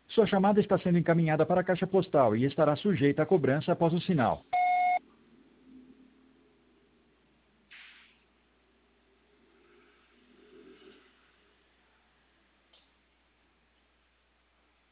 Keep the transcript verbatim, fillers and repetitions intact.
Sua chamada está sendo encaminhada para a caixa postal e estará sujeita a cobrança após o sinal.